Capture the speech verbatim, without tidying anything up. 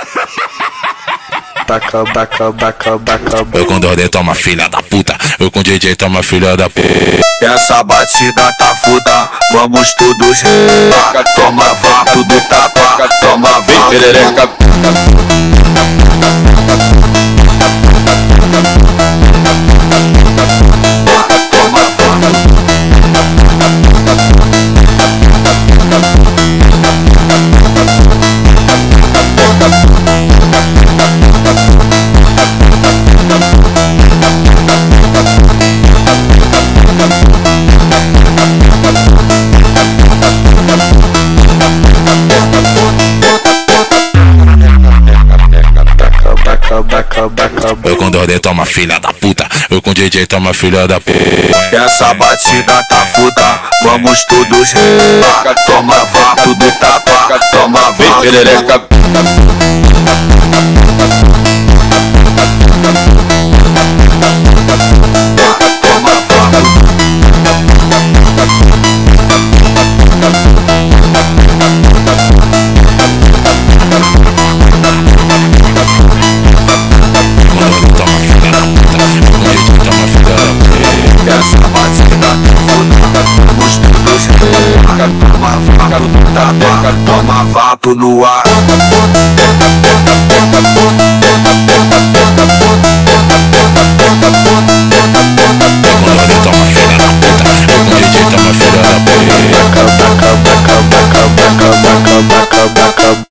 Taca, taca, taca, taca. Eu com Dordê toma filha da puta. Eu com D J toma filha da puta. Essa batida tá foda, vamos todos relar. Toma vapo do tapa, toma vapo. Perereca. Toma vapo. Eu com Dordê toma filha da puta. Eu com D J toma filha da puta. Essa batida tá foda, vamos todos relar. Toma vapo do tapa, toma vapo. Perereca. Toma vapo. Essa batida tá foda, vamos todos relar. Toma vapo do tapa, toma vapo no ar.